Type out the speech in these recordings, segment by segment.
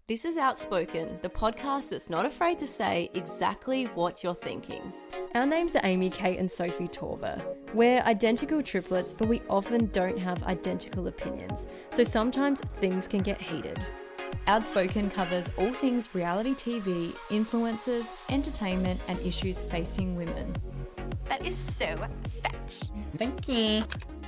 This is Outspoken, the podcast that's not afraid to say exactly what you're thinking. Our names are Amy, Kate and Sophie Torber. We're identical triplets, but we often don't have identical opinions, so sometimes things can get heated. Outspoken covers all things reality TV, influencers, entertainment and issues facing women. That is so fetch. Thank you.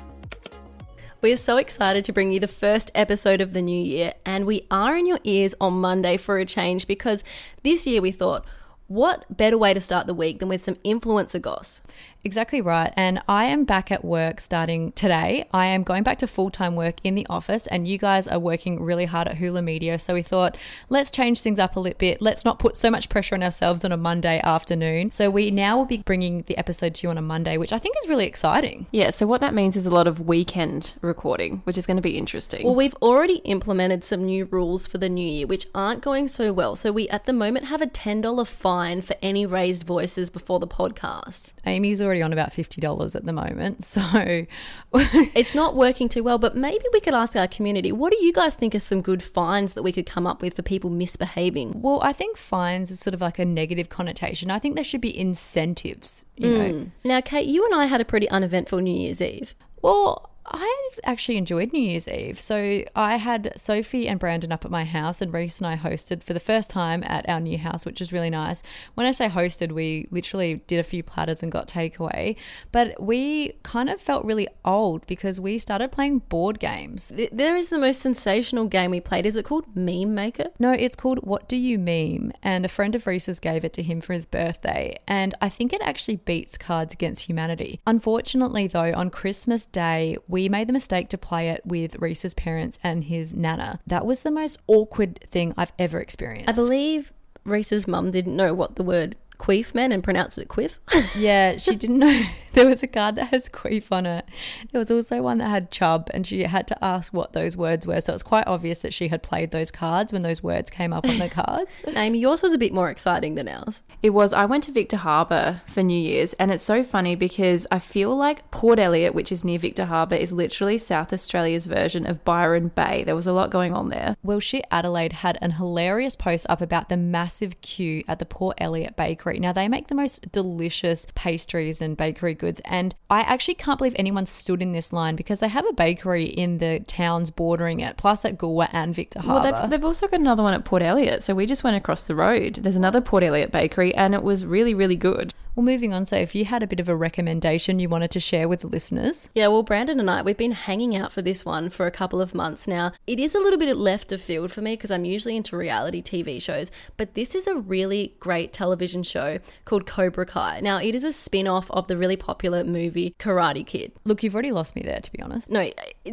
We are so excited to bring you the first episode of the new year, and we are in your ears on Monday for a change because this year we thought, what better way to start the week than with some influencer goss? Exactly right. And I am back at work starting today. I am going back to full-time work in the office and you guys are working really hard at Hula Media. So we thought, let's change things up a little bit. Let's not put so much pressure on ourselves on a Monday afternoon. So we now will be bringing the episode to you on a Monday, which I think is really exciting. Yeah, so what that means is a lot of weekend recording, which is going to be interesting. Well, we've already implemented some new rules for the new year, which aren't going so well. So we at the moment have a $10 fine for any raised voices before the podcast. Amy's already on about $50 at the moment, so it's not working too well, but maybe we could ask our community, what do you guys think are some good fines that we could come up with for people misbehaving? Well, I think fines is sort of like a negative connotation. I think there should be incentives, you know. Now, Kate, you and I had a pretty uneventful New Year's Eve. Well, I actually enjoyed New Year's Eve. So I had Sophie and Brandon up at my house and Reese and I hosted for the first time at our new house, which was really nice. When I say hosted, we literally did a few platters and got takeaway. But we kind of felt really old because we started playing board games. There is the most sensational game we played. Is it called Meme Maker? No, it's called What Do You Meme? And a friend of Reese's gave it to him for his birthday. And I think it actually beats Cards Against Humanity. Unfortunately, though, on Christmas Day, we made the mistake to play it with Reese's parents and his nana. That was the most awkward thing I've ever experienced. I believe Reese's mum didn't know what the word queef meant and pronounced it quiff. Yeah, she didn't know. There was a card that has queef on it. There was also one that had chub and she had to ask what those words were. So it's quite obvious that she had played those cards when those words came up on the cards. Amy, yours was a bit more exciting than ours. It was. I went to Victor Harbour for New Year's and it's so funny because I feel like Port Elliot, which is near Victor Harbour, is literally South Australia's version of Byron Bay. There was a lot going on there. Well, Shit Adelaide had an hilarious post up about the massive queue at the Port Elliot Bakery. Now, they make the most delicious pastries and bakery goods, and I actually can't believe anyone stood in this line because they have a bakery in the towns bordering it, plus at Goolwa and Victor Harbour. Well, they've also got another one at Port Elliot, so we just went across the road. There's another Port Elliot bakery, and it was really, really good. Well, moving on, so if you had a bit of a recommendation you wanted to share with the listeners. Yeah, well, Brandon and I, we've been hanging out for this one for a couple of months now. It is a little bit left of field for me because I'm usually into reality TV shows, but this is a really great television show called Cobra Kai. Now, it is a spin-off of the really popular movie Karate Kid. Look, you've already lost me there, to be honest. No,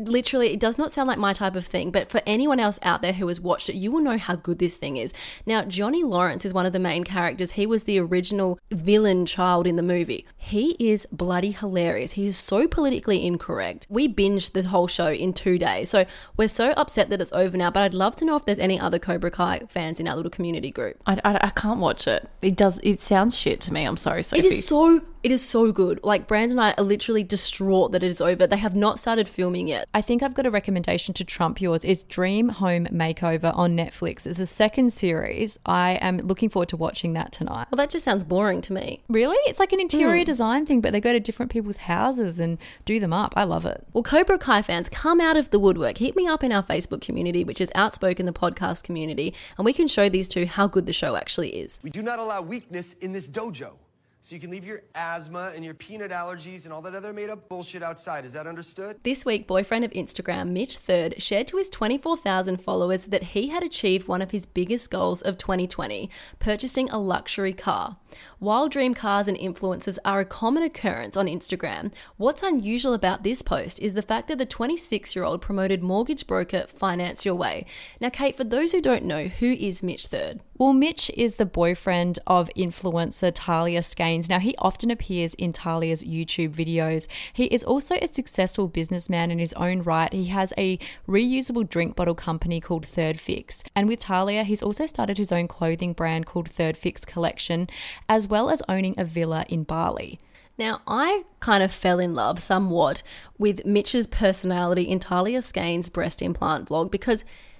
it does not sound like my type of thing, but for anyone else out there who has watched it, you will know how good this thing is. Now, Johnny Lawrence is one of the main characters. He was the original villain child in the movie. He is bloody hilarious. He is so politically incorrect. We binged the whole show in 2 days, so we're so upset that it's over now, but I'd love to know if there's any other Cobra Kai fans in our little community group. I can't watch it. It sounds shit to me. I'm sorry, Sophie. It is so good. Like, Brandon and I are literally distraught that it is over. They have not started filming yet. I think I've got a recommendation to trump yours. It's Dream Home Makeover on Netflix. It's a second series. I am looking forward to watching that tonight. Well, that just sounds boring to me. Really? It's like an interior design thing, but they go to different people's houses and do them up. I love it. Well, Cobra Kai fans, come out of the woodwork. Hit me up in our Facebook community, which is Outspoken, the podcast community, and we can show these two how good the show actually is. We do not allow weakness in this dojo. So you can leave your asthma and your peanut allergies and all that other made-up bullshit outside. Is that understood? This week, boyfriend of Instagram, Mitch Third, shared to his 24,000 followers that he had achieved one of his biggest goals of 2020, purchasing a luxury car. While dream cars and influencers are a common occurrence on Instagram, what's unusual about this post is the fact that the 26-year-old promoted mortgage broker Finance Your Way. Now, Kate, for those who don't know, who is Mitch Third? Well, Mitch is the boyfriend of influencer Talia Skeins. Now, he often appears in Talia's YouTube videos. He is also a successful businessman in his own right. He has a reusable drink bottle company called Third Fix. And with Talia, he's also started his own clothing brand called Third Fix Collection, as well as owning a villa in Bali. Now, I kind of fell in love somewhat with Mitch's personality in Talia Skeins' breast implant vlog because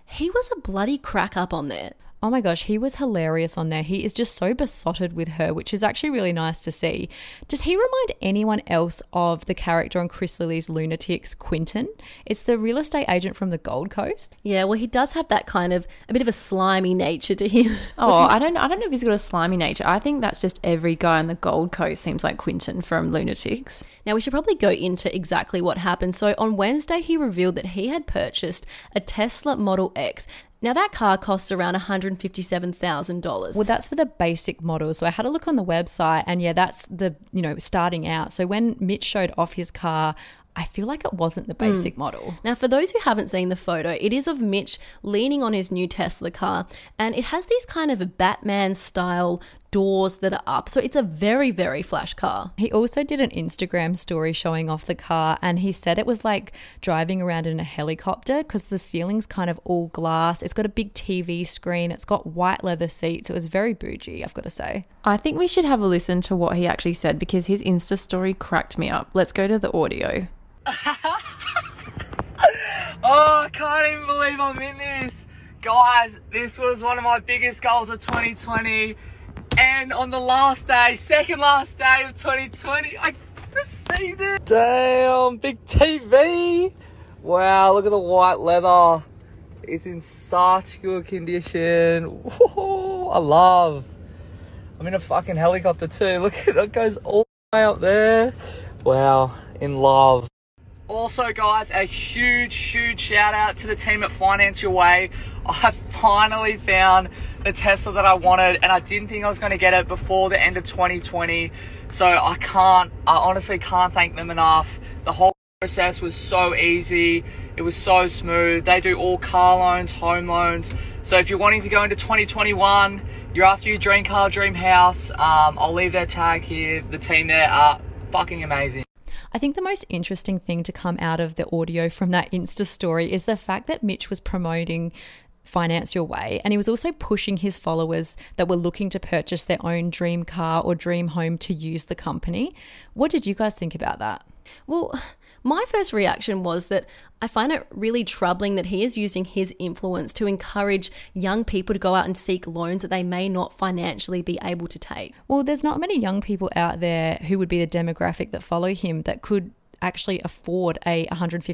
he was a bloody crack up on there. Oh my gosh, he was hilarious on there. He is just so besotted with her, which is actually really nice to see. Does he remind anyone else of the character on Chris Lilly's Lunatics, Quinton? It's the real estate agent from the Gold Coast. Yeah, well, he does have that kind of a bit of a slimy nature to him. Oh, I don't know if he's got a slimy nature. I think that's just every guy on the Gold Coast seems like Quinton from Lunatics. Now, we should probably go into exactly what happened. So on Wednesday, he revealed that he had purchased a Tesla Model X. Now, that car costs around $157,000. Well, that's for the basic model. So I had a look on the website and yeah, that's the, starting out. So when Mitch showed off his car, I feel like it wasn't the basic model. Now, for those who haven't seen the photo, it is of Mitch leaning on his new Tesla car, and it has these kind of Batman-style doors that are up. So it's a very, very flash car. He also did an Instagram story showing off the car, and he said it was like driving around in a helicopter because the ceiling's kind of all glass. It's got a big TV screen. It's got white leather seats. It was very bougie, I've got to say. I think we should have a listen to what he actually said because his Insta story cracked me up. Let's go to the audio. Oh, I can't even believe I'm in this. Guys, this was one of my biggest goals of 2020. And on the last day, second last day of 2020, I received it. Damn, big TV. Wow, look at the white leather. It's in such good condition. Whoa, I'm in a fucking helicopter too. Look at it, it goes all the way up there. Wow, in love. Also, guys, a huge shout out to the team at Finance Your Way. I finally found the Tesla that I wanted, and I didn't think I was going to get it before the end of 2020. So I honestly can't thank them enough. The whole process was so easy. It was so smooth. They do all car loans, home loans. So if you're wanting to go into 2021, you're after your dream car, dream house, I'll leave their tag here. The team there are fucking amazing. I think the most interesting thing to come out of the audio from that Insta story is the fact that Mitch was promoting Finance Your Way, and he was also pushing his followers that were looking to purchase their own dream car or dream home to use the company. What did you guys think about that? Well, my first reaction was that I find it really troubling that he is using his influence to encourage young people to go out and seek loans that they may not financially be able to take. Well, there's not many young people out there who would be the demographic that follow him that could actually afford a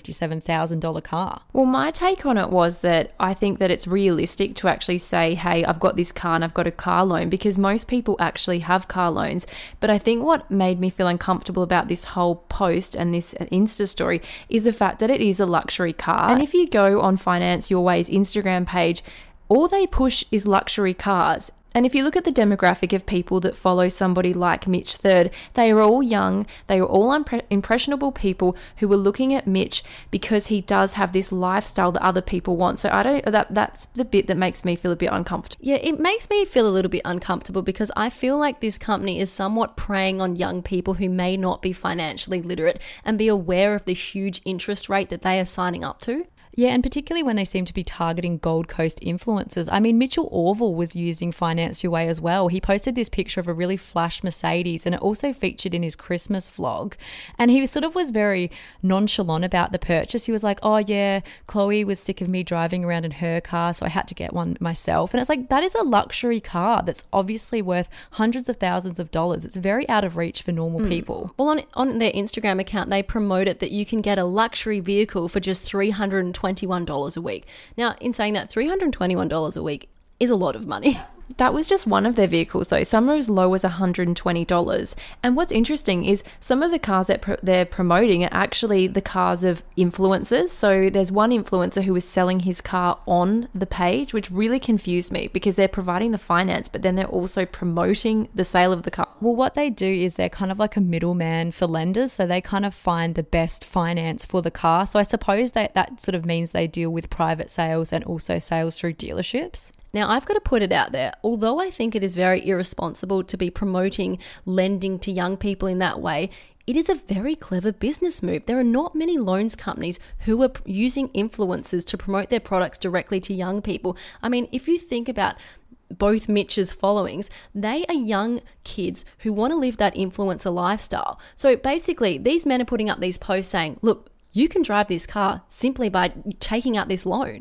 $157,000 car. Well, my take on it was that I think that it's realistic to actually say, hey, I've got this car and I've got a car loan, because most people actually have car loans. But I think what made me feel uncomfortable about this whole post and this Insta story is the fact that it is a luxury car. And if you go on Finance Your Way's Instagram page, all they push is luxury cars. And if you look at the demographic of people that follow somebody like Mitch Third, they are all young, they are all impressionable people who were looking at Mitch because he does have this lifestyle that other people want. So that's the bit that makes me feel a bit uncomfortable. Yeah, it makes me feel a little bit uncomfortable because I feel like this company is somewhat preying on young people who may not be financially literate and be aware of the huge interest rate that they are signing up to. Yeah, and particularly when they seem to be targeting Gold Coast influencers. I mean, Mitchell Orville was using Finance Your Way as well. He posted this picture of a really flash Mercedes, and it also featured in his Christmas vlog. And he sort of was very nonchalant about the purchase. He was like, oh yeah, Chloe was sick of me driving around in her car, so I had to get one myself. And it's like, that is a luxury car that's obviously worth hundreds of thousands of dollars. It's very out of reach for normal people. Well, on their Instagram account, they promote it that you can get a luxury vehicle for just $321 a week. Now, in saying that, $321 a week is a lot of money. That was just one of their vehicles though. Some are as low as $120. And what's interesting is some of the cars that they're promoting are actually the cars of influencers. So there's one influencer who is selling his car on the page, which really confused me because they're providing the finance, but then they're also promoting the sale of the car. Well, what they do is they're kind of like a middleman for lenders. So they kind of find the best finance for the car. So I suppose that sort of means they deal with private sales and also sales through dealerships. Now, I've got to put it out there, although I think it is very irresponsible to be promoting lending to young people in that way, it is a very clever business move. There are not many loans companies who are using influencers to promote their products directly to young people. I mean, if you think about both Mitch's followings, they are young kids who want to live that influencer lifestyle. So basically, these men are putting up these posts saying, look, you can drive this car simply by taking out this loan.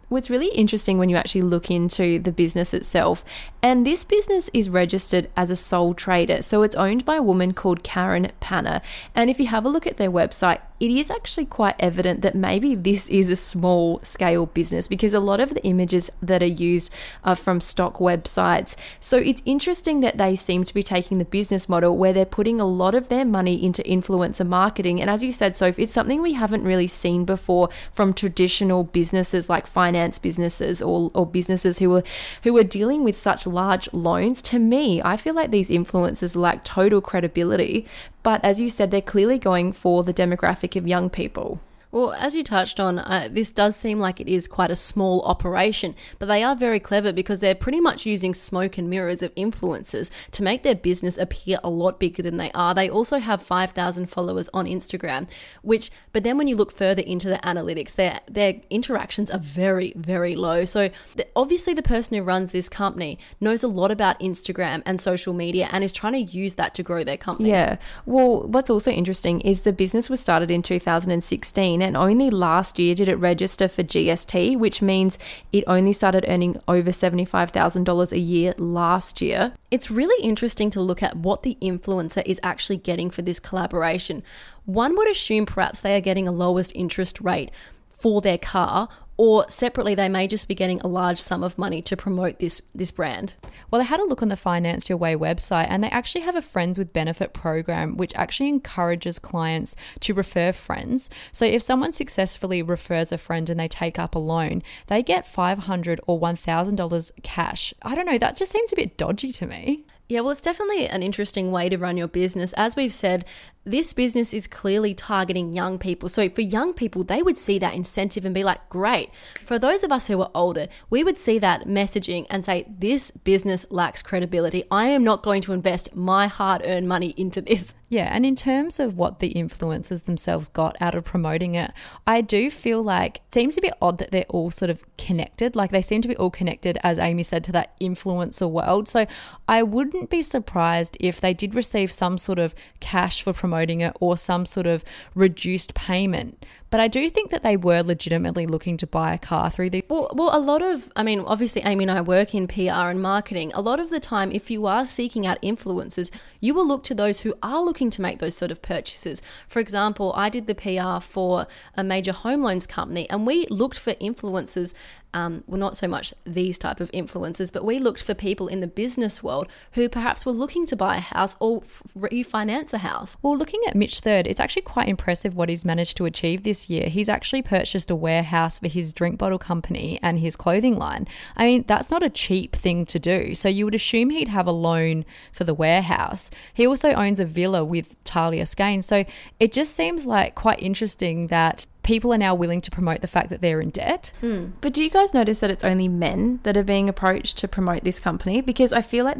what's really interesting when you actually look into the business itself, and this business is registered as a sole trader. So it's owned by a woman called Karen Panner. And if you have a look at their website, it is actually quite evident that maybe this is a small scale business, because a lot of the images that are used are from stock websites. So it's interesting that they seem to be taking the business model where they're putting a lot of their money into influencer marketing. And as you said, Soph, it's something we haven't really seen before from traditional businesses like finance businesses or businesses who are dealing with such large loans. To me, I feel like these influencers lack total credibility. But as you said, they're clearly going for the demographic of young people. Well, as you touched on, this does seem like it is quite a small operation, but they are very clever because they're pretty much using smoke and mirrors of influencers to make their business appear a lot bigger than they are. They also have 5,000 followers on Instagram, but then when you look further into the analytics, their interactions are very, very low. So obviously the person who runs this company knows a lot about Instagram and social media and is trying to use that to grow their company. Yeah. Well, what's also interesting is the business was started in 2016. And only last year did it register for GST, which means it only started earning over $75,000 a year last year. It's really interesting to look at what the influencer is actually getting for this collaboration. One would assume perhaps they are getting a lowest interest rate for their car, or separately, they may just be getting a large sum of money to promote this brand. Well, I had a look on the Finance Your Way website, and they actually have a Friends with Benefit program, which actually encourages clients to refer friends. So if someone successfully refers a friend and they take up a loan, they get $500 or $1,000 cash. I don't know, that just seems a bit dodgy to me. Yeah, well, it's definitely an interesting way to run your business. As we've said, this business is clearly targeting young people. So for young people, they would see that incentive and be like, great. For those of us who are older, we would see that messaging and say, this business lacks credibility. I am not going to invest my hard-earned money into this. Yeah, and in terms of what the influencers themselves got out of promoting it, I do feel like it seems a bit odd that they're all sort of connected. Like they seem to be all connected, as Amy said, to that influencer world. So I wouldn't be surprised if they did receive some sort of cash for promoting it or some sort of reduced payment. But I do think that they were legitimately looking to buy a car through the... Well, a lot of, obviously Amy and I work in PR and marketing. A lot of the time, if you are seeking out influencers, you will look to those who are looking to make those sort of purchases. For example, I did the PR for a major home loans company, and we looked for influencers, well, not so much these type of influencers, but we looked for people in the business world who perhaps were looking to buy a house or refinance a house. Well, looking at Mitch Third, it's actually quite impressive what he's managed to achieve this year. He's actually purchased a warehouse for his drink bottle company and his clothing line. I mean, that's not a cheap thing to do. So you would assume he'd have a loan for the warehouse. He also owns a villa with Talia Skeins. So it just seems like quite interesting that people are now willing to promote the fact that they're in debt. But do you guys notice that it's only men that are being approached to promote this company? Because I feel like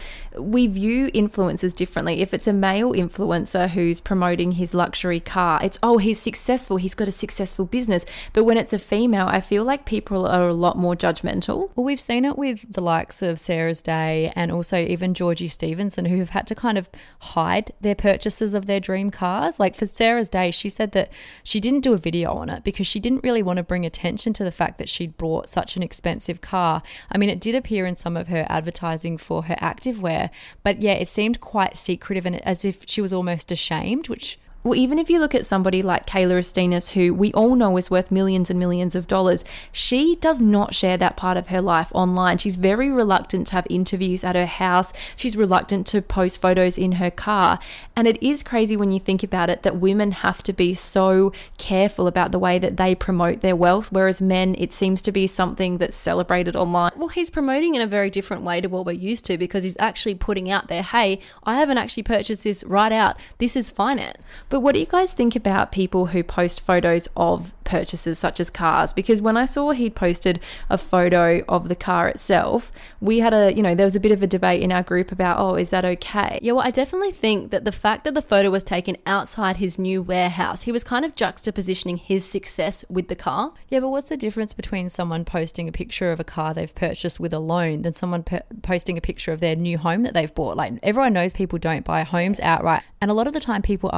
we view influencers differently. If it's a male influencer who's promoting his luxury car, it's, oh, he's successful, he's got a successful business. But when it's a female, I feel like people are a lot more judgmental. Well, we've seen it with the likes of Sarah's Day and also even Georgie Stevenson, who have had to kind of hide their purchases of their dream cars. Like for Sarah's Day, she said that she didn't do a video on it because she didn't really want to bring attention to the fact that she'd bought such an expensive car. I mean, it did appear in some of her advertising for her activewear, but yeah, it seemed quite secretive and as if she was almost ashamed, which... Well, even if you look at somebody like Kayla Estinas, who we all know is worth millions and millions of dollars, she does not share that part of her life online. She's very reluctant to have interviews at her house. She's reluctant to post photos in her car. And it is crazy when you think about it that women have to be so careful about the way that they promote their wealth, whereas men, it seems to be something that's celebrated online. Well, he's promoting in a very different way to what we're used to because he's actually putting out there, hey, I haven't actually purchased this right out. This is finance. But what do you guys think about people who post photos of purchases such as cars? Because when I saw he'd posted a photo of the car itself, we had there was a bit of a debate in our group about, oh, is that okay? Yeah, well, I definitely think that the fact that the photo was taken outside his new warehouse, he was kind of juxtapositioning his success with the car. Yeah, but what's the difference between someone posting a picture of a car they've purchased with a loan than someone posting a picture of their new home that they've bought? Like, everyone knows people don't buy homes outright, and a lot of the time people are using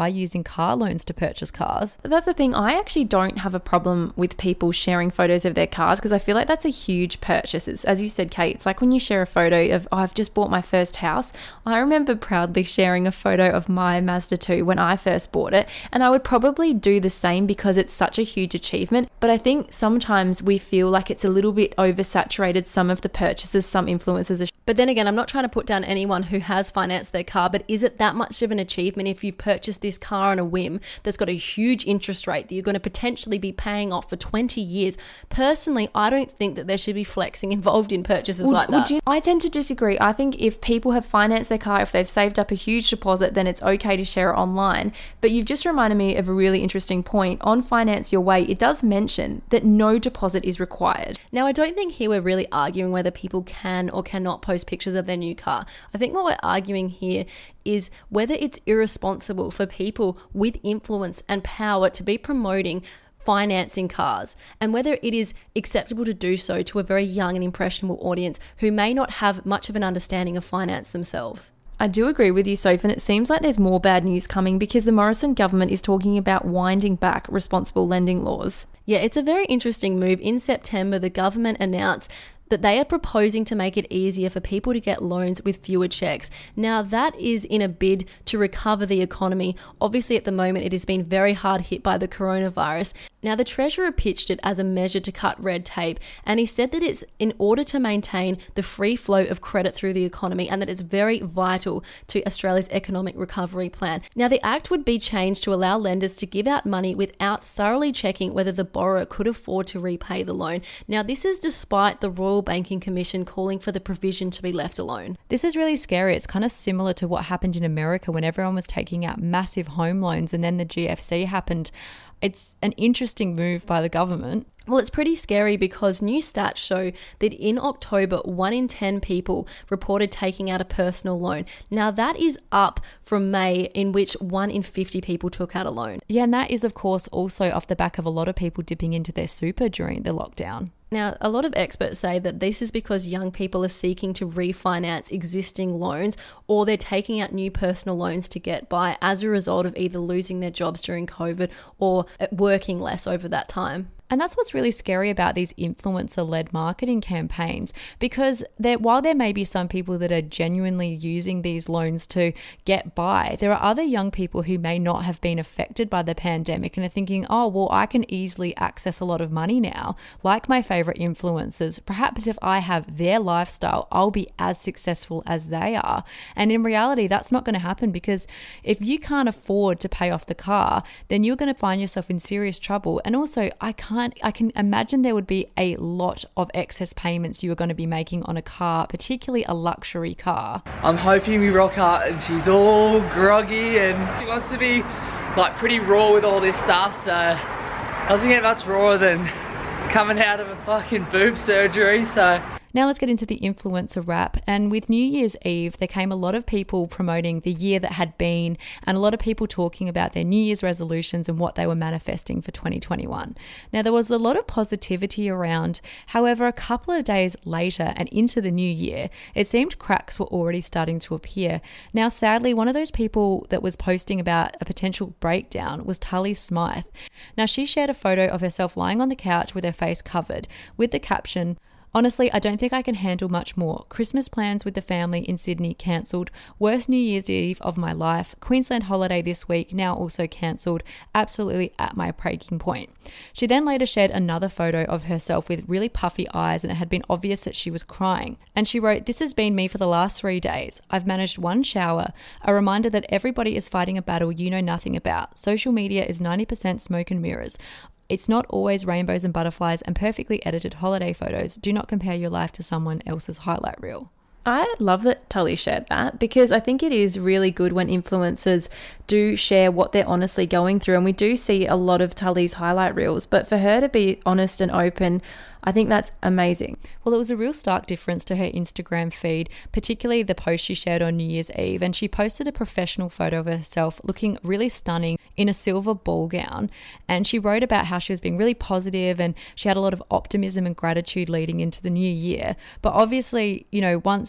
using car loans to purchase cars. That's the thing. I actually don't have a problem with people sharing photos of their cars because I feel like that's a huge purchase. It's, as you said, Kate, it's like when you share a photo of, oh, I've just bought my first house. I remember proudly sharing a photo of my Mazda 2 when I first bought it, and I would probably do the same because it's such a huge achievement. But I think sometimes we feel like it's a little bit oversaturated, some of the purchases some influencers are. But then again, I'm not trying to put down anyone who has financed their car, but is it that much of an achievement if you've purchased this car on a whim that's got a huge interest rate that you're going to potentially be paying off for 20 years? Personally, I don't think that there should be flexing involved in purchases like that. I tend to disagree. I think if people have financed their car, if they've saved up a huge deposit, then it's okay to share it online. But you've just reminded me of a really interesting point. On Finance Your Way, it does mention that no deposit is required. Now, I don't think here we're really arguing whether people can or cannot post pictures of their new car. I think what we're arguing here is whether it's irresponsible for people with influence and power to be promoting financing cars, and whether it is acceptable to do so to a very young and impressionable audience who may not have much of an understanding of finance themselves. I do agree with you, Soph, and it seems like there's more bad news coming because the Morrison government is talking about winding back responsible lending laws. Yeah, it's a very interesting move. In September, the government announced that they are proposing to make it easier for people to get loans with fewer checks. Now, that is in a bid to recover the economy. Obviously, at the moment, it has been very hard hit by the coronavirus. Now, the Treasurer pitched it as a measure to cut red tape, and he said that it's in order to maintain the free flow of credit through the economy, and that it's very vital to Australia's economic recovery plan. Now, the Act would be changed to allow lenders to give out money without thoroughly checking whether the borrower could afford to repay the loan. Now, this is despite the Royal Banking Commission calling for the provision to be left alone. This is really scary. It's kind of similar to what happened in America when everyone was taking out massive home loans and then the GFC happened. It's an interesting move by the government. Well, it's pretty scary because new stats show that in October, 1 in 10 people reported taking out a personal loan. Now, that is up from May, in which 1 in 50 people took out a loan. Yeah, and that is, of course, also off the back of a lot of people dipping into their super during the lockdown. Now, a lot of experts say that this is because young people are seeking to refinance existing loans, or they're taking out new personal loans to get by as a result of either losing their jobs during COVID or working less over that time. And that's what's really scary about these influencer-led marketing campaigns, because while there may be some people that are genuinely using these loans to get by, there are other young people who may not have been affected by the pandemic and are thinking, oh, well, I can easily access a lot of money now, like my favorite influencers. Perhaps if I have their lifestyle, I'll be as successful as they are. And in reality, that's not going to happen, because if you can't afford to pay off the car, then you're going to find yourself in serious trouble. And also, I can imagine there would be a lot of excess payments you are going to be making on a car, particularly a luxury car. I'm hoping we rock out and she's all groggy and she wants to be like pretty raw with all this stuff, so it doesn't get much rawer than coming out of a fucking boob surgery, so. Now let's get into the influencer wrap. And with New Year's Eve, there came a lot of people promoting the year that had been, and a lot of people talking about their New Year's resolutions and what they were manifesting for 2021. Now, there was a lot of positivity around. However, a couple of days later and into the new year, it seemed cracks were already starting to appear. Now, sadly, one of those people that was posting about a potential breakdown was Tully Smythe. Now, she shared a photo of herself lying on the couch with her face covered with the caption, "Honestly, I don't think I can handle much more. Christmas plans with the family in Sydney cancelled. Worst New Year's Eve of my life. Queensland holiday this week now also cancelled. Absolutely at my breaking point." She then later shared another photo of herself with really puffy eyes, and it had been obvious that she was crying. And she wrote, "This has been me for the last 3 days. I've managed one shower. A reminder that everybody is fighting a battle you know nothing about. Social media is 90% smoke and mirrors. It's not always rainbows and butterflies and perfectly edited holiday photos. Do not compare your life to someone else's highlight reel." I love that Tully shared that, because I think it is really good when influencers do share what they're honestly going through. And we do see a lot of Tully's highlight reels, but for her to be honest and open, I think that's amazing. Well, it was a real stark difference to her Instagram feed, particularly the post she shared on New Year's Eve. And she posted a professional photo of herself looking really stunning in a silver ball gown. And she wrote about how she was being really positive and she had a lot of optimism and gratitude leading into the new year. But obviously, once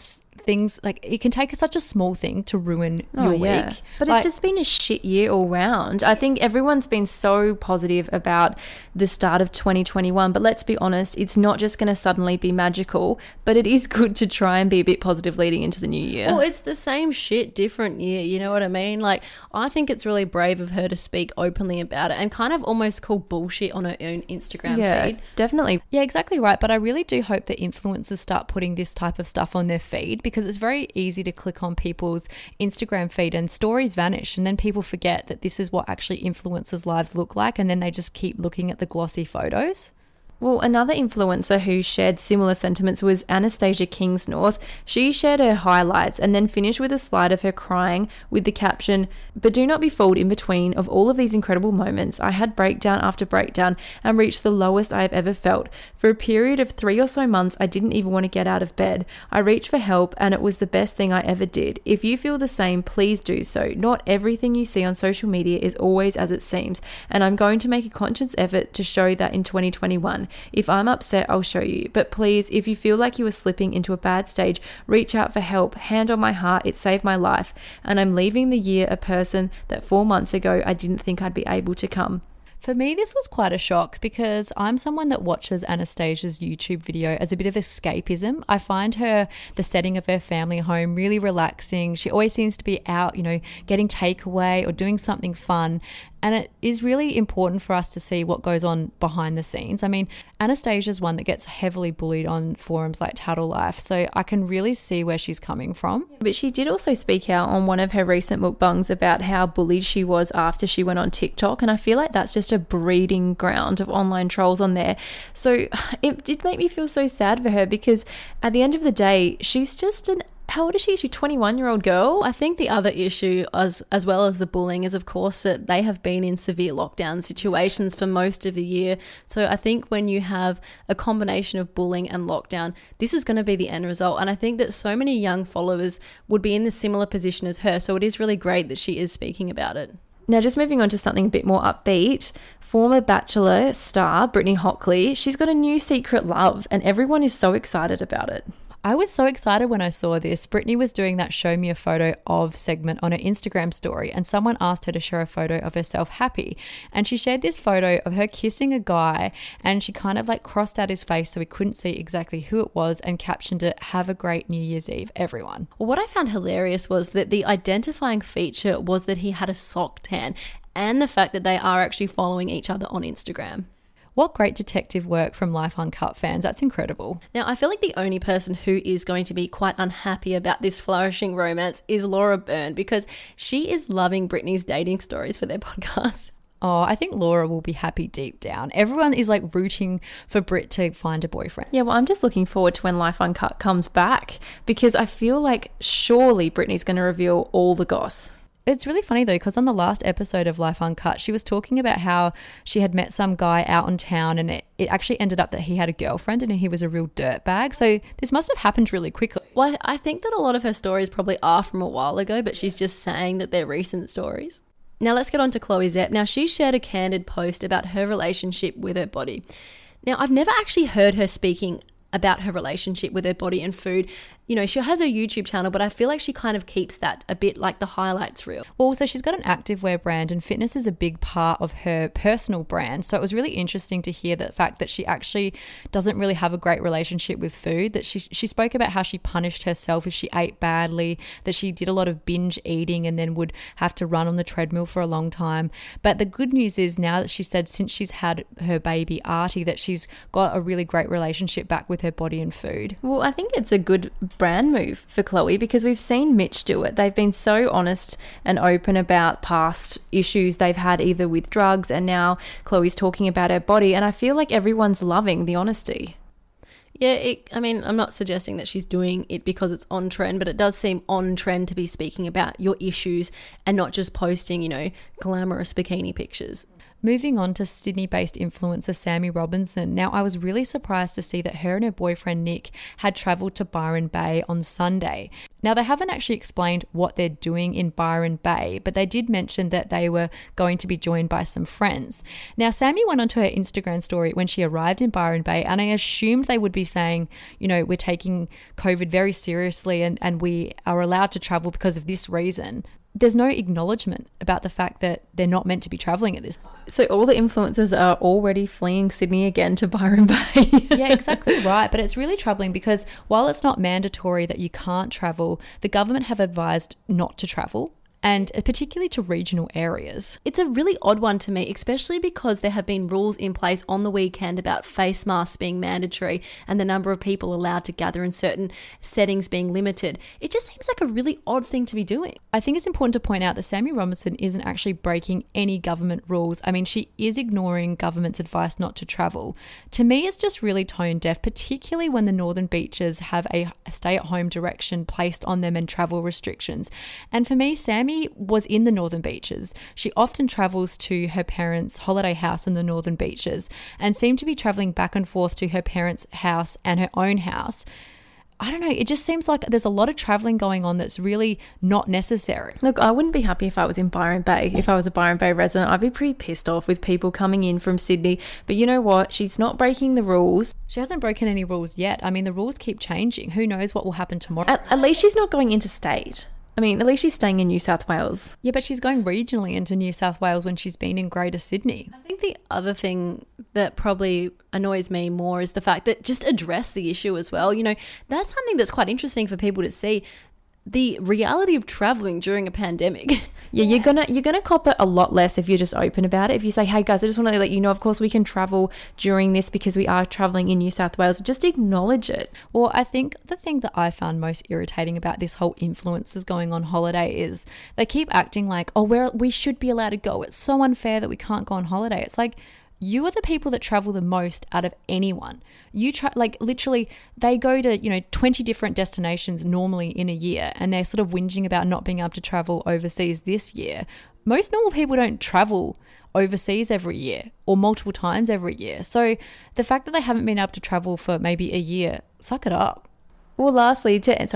things like it can take such a small thing to ruin your week. But like, it's just been a shit year all round. I think everyone's been so positive about the start of 2021, but let's be honest, it's not just going to suddenly be magical, but it is good to try and be a bit positive leading into the new year. Well, it's the same shit, different year, you know what I mean? Like, I think it's really brave of her to speak openly about it and kind of almost call bullshit on her own Instagram feed. Definitely. Yeah, exactly right. But I really do hope that influencers start putting this type of stuff on their feed, because it's very easy to click on people's Instagram feed and stories vanish, and then people forget that this is what actually influencers' lives look like, and then they just keep looking at the glossy photos. Well, another influencer who shared similar sentiments was Anastasia Kingsnorth. She shared her highlights and then finished with a slide of her crying with the caption, "But do not be fooled, in between of all of these incredible moments, I had breakdown after breakdown and reached the lowest I have ever felt. For a period of 3 or so months, I didn't even want to get out of bed. I reached for help and it was the best thing I ever did. If you feel the same, please do so. Not everything you see on social media is always as it seems, and I'm going to make a conscious effort to show that in 2021. If I'm upset, I'll show you. But please, if you feel like you are slipping into a bad stage, reach out for help. Hand on my heart, it saved my life. And I'm leaving the year a person that 4 months ago I didn't think I'd be able to come." For me, this was quite a shock because I'm someone that watches Anastasia's YouTube video as a bit of escapism. I find the setting of her family home really relaxing. She always seems to be out, getting takeaway or doing something fun. And it is really important for us to see what goes on behind the scenes. I mean, Anastasia's one that gets heavily bullied on forums like Tattle Life, so I can really see where she's coming from. But she did also speak out on one of her recent mukbangs about how bullied she was after she went on TikTok, and I feel like that's just a breeding ground of online trolls on there. So it did make me feel so sad for her, because at the end of the day, she's just how old is she? She's a 21-year-old girl. I think the other issue, as well as the bullying, is of course that they have been in severe lockdown situations for most of the year. So I think when you have a combination of bullying and lockdown, this is going to be the end result. And I think that so many young followers would be in the similar position as her. So it is really great that she is speaking about it. Now, just moving on to something a bit more upbeat, former Bachelor star Brittany Hockley, she's got a new secret love and everyone is so excited about it. I was so excited when I saw this. Brittany was doing that show me a photo of segment on her Instagram story, and someone asked her to share a photo of herself happy. And she shared this photo of her kissing a guy, and she kind of like crossed out his face so we couldn't see exactly who it was, and captioned it, "Have a great New Year's Eve, everyone." Well, what I found hilarious was that the identifying feature was that he had a sock tan, and the fact that they are actually following each other on Instagram. What great detective work from Life Uncut fans. That's incredible. Now, I feel like the only person who is going to be quite unhappy about this flourishing romance is Laura Byrne, because she is loving Brittany's dating stories for their podcast. Oh, I think Laura will be happy deep down. Everyone is like rooting for Brit to find a boyfriend. Yeah, well, I'm just looking forward to when Life Uncut comes back, because I feel like surely Brittany's going to reveal all the goss. It's really funny though, because on the last episode of Life Uncut, she was talking about how she had met some guy out in town, and it actually ended up that he had a girlfriend and he was a real dirtbag. So this must have happened really quickly. Well, I think that a lot of her stories probably are from a while ago, but she's just saying that they're recent stories. Now let's get on to Chloe Zepp. Now, she shared a candid post about her relationship with her body. Now, I've never actually heard her speaking about her relationship with her body and food. She has her YouTube channel, but I feel like she kind of keeps that a bit like the highlights reel. Well, so she's got an activewear brand, and fitness is a big part of her personal brand. So it was really interesting to hear the fact that she actually doesn't really have a great relationship with food, that she spoke about how she punished herself if she ate badly, that she did a lot of binge eating and then would have to run on the treadmill for a long time. But the good news is now that she said since she's had her baby Artie, that she's got a really great relationship back with her body and food. Well, I think it's a good brand move for Chloe, because we've seen Mitch do it. They've been so honest and open about past issues they've had either with drugs, and now Chloe's talking about her body, and I feel like everyone's loving the honesty. Yeah, I'm not suggesting that she's doing it because it's on trend, but it does seem on trend to be speaking about your issues and not just posting, glamorous bikini pictures. Moving on to Sydney-based influencer Sammy Robinson. Now, I was really surprised to see that her and her boyfriend Nick had travelled to Byron Bay on Sunday. Now, they haven't actually explained what they're doing in Byron Bay, but they did mention that they were going to be joined by some friends. Now, Sammy went onto her Instagram story when she arrived in Byron Bay, and I assumed they would be saying, you know, we're taking COVID very seriously and we are allowed to travel because of this reason. There's no acknowledgement about the fact that they're not meant to be travelling at this time. So all the influencers are already fleeing Sydney again to Byron Bay. Yeah, exactly right. But it's really troubling because while it's not mandatory that you can't travel, the government have advised not to travel, and particularly to regional areas. It's a really odd one to me, especially because there have been rules in place on the weekend about face masks being mandatory and the number of people allowed to gather in certain settings being limited. It just seems like a really odd thing to be doing. I think it's important to point out that Sammy Robinson isn't actually breaking any government rules. I mean, she is ignoring government's advice not to travel. To me, it's just really tone deaf, particularly when the northern beaches have a stay-at-home direction placed on them and travel restrictions. And for me, Sammy was in the northern beaches. She often travels to her parents' holiday house in the northern beaches and seemed to be traveling back and forth to her parents' house and her own house. I don't know, it just seems like there's a lot of traveling going on that's really not necessary. Look, I wouldn't be happy if I was in Byron Bay. If I was a Byron Bay resident, I'd be pretty pissed off with people coming in from Sydney. But you know what? She's not breaking the rules. She hasn't broken any rules yet. I mean, the rules keep changing. Who knows what will happen tomorrow? At least she's not going interstate. I mean, at least she's staying in New South Wales. Yeah, but she's going regionally into New South Wales when she's been in Greater Sydney. I think the other thing that probably annoys me more is the fact that just address the issue as well. You know, that's something that's quite interesting for people to see. The reality of traveling during a pandemic. Yeah, you're gonna cop it a lot less if you're just open about it. If you say, hey guys, I just want to let you know, of course we can travel during this because we are traveling in New South Wales. Just acknowledge it. Well, I think the thing that I found most irritating about this whole influencers going on holiday is they keep acting like, oh, we should be allowed to go. It's so unfair that we can't go on holiday. It's like, you are the people that travel the most out of anyone. You literally, they go to, 20 different destinations normally in a year, and they're sort of whinging about not being able to travel overseas this year. Most normal people don't travel overseas every year or multiple times every year. So the fact that they haven't been able to travel for maybe a year, suck it up. Well, lastly, just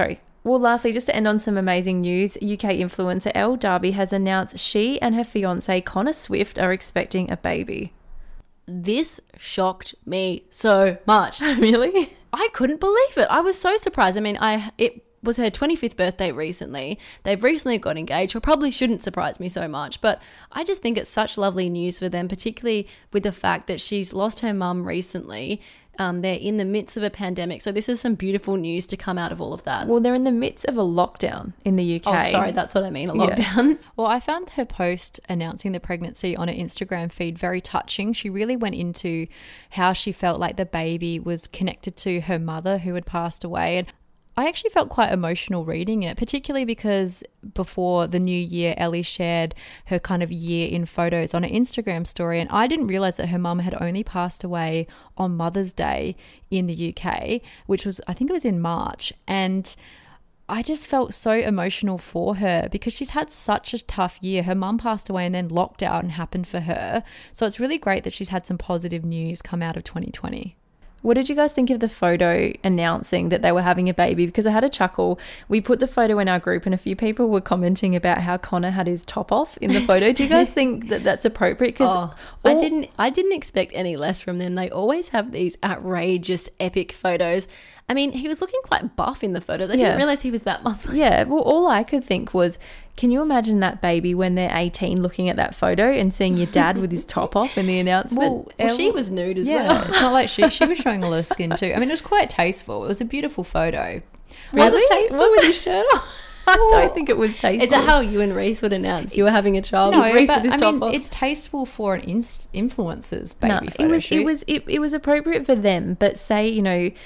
to end on some amazing news, UK influencer Elle Darby has announced she and her fiance Connor Swift are expecting a baby. This shocked me so much. Really? I couldn't believe it. I was so surprised. I mean, it was her 25th birthday recently. They've recently got engaged, which probably shouldn't surprise me so much, but I just think it's such lovely news for them, particularly with the fact that she's lost her mum recently. They're in the midst of a pandemic. So this is some beautiful news to come out of all of that. Well, they're in the midst of a lockdown in the UK. Oh, sorry, that's what I mean, a lockdown. Yeah. Well, I found her post announcing the pregnancy on her Instagram feed very touching. She really went into how she felt like the baby was connected to her mother who had passed away. And I actually felt quite emotional reading it, particularly because before the new year, Ellie shared her kind of year in photos on her Instagram story. And I didn't realize that her mum had only passed away on Mother's Day in the UK, which was, I think it was in March. And I just felt so emotional for her because she's had such a tough year. Her mum passed away and then lockdown happened for her. So it's really great that she's had some positive news come out of 2020. What did you guys think of the photo announcing that they were having a baby? Because I had a chuckle. We put the photo in our group and a few people were commenting about how Connor had his top off in the photo. Do you guys think that that's appropriate? Because I didn't expect any less from them. They always have these outrageous, epic photos. I mean, he was looking quite buff in the photos. I didn't realize he was that muscly. Yeah, well, all I could think was, can you imagine that baby when they're 18 looking at that photo and seeing your dad with his top off in the announcement? Well, she was nude as well. It's not like she was showing a lot of skin too. I mean, it was quite tasteful. It was a beautiful photo. Really? Was it tasteful with his shirt off? I don't think it was tasteful. Is that how you and Reese would announce you were having a child with Reese with his top off? It's tasteful for an influencer's baby photo shoot. It was appropriate for them, but say,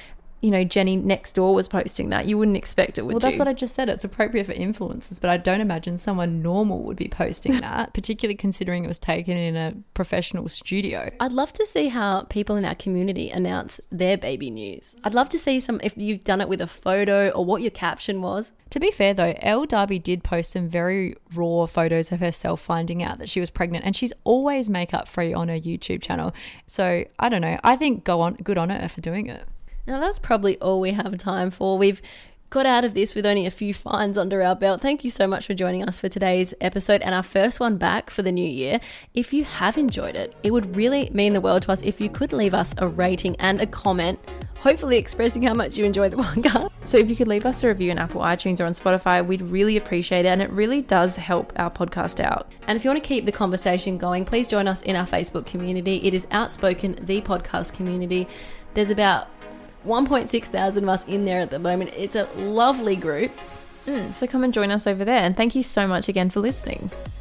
Jenny next door was posting that. You wouldn't expect it, would you? Well, that's what I just said. It's appropriate for influencers, but I don't imagine someone normal would be posting that, particularly considering it was taken in a professional studio. I'd love to see how people in our community announce their baby news. I'd love to see if you've done it with a photo or what your caption was. To be fair though, Elle Darby did post some very raw photos of herself finding out that she was pregnant, and she's always makeup free on her YouTube channel. So I don't know. I think good on her for doing it. Now that's probably all we have time for. We've got out of this with only a few fines under our belt. Thank you so much for joining us for today's episode and our first one back for the new year. If you have enjoyed it, it would really mean the world to us if you could leave us a rating and a comment, hopefully expressing how much you enjoy the podcast. So if you could leave us a review on Apple iTunes or on Spotify, we'd really appreciate it, and it really does help our podcast out. And if you want to keep the conversation going, please join us in our Facebook community. It is Outspoken, the podcast community. There's about 1.6 thousand of us in there at the moment. It's a lovely group. So come and join us over there, and thank you so much again for listening.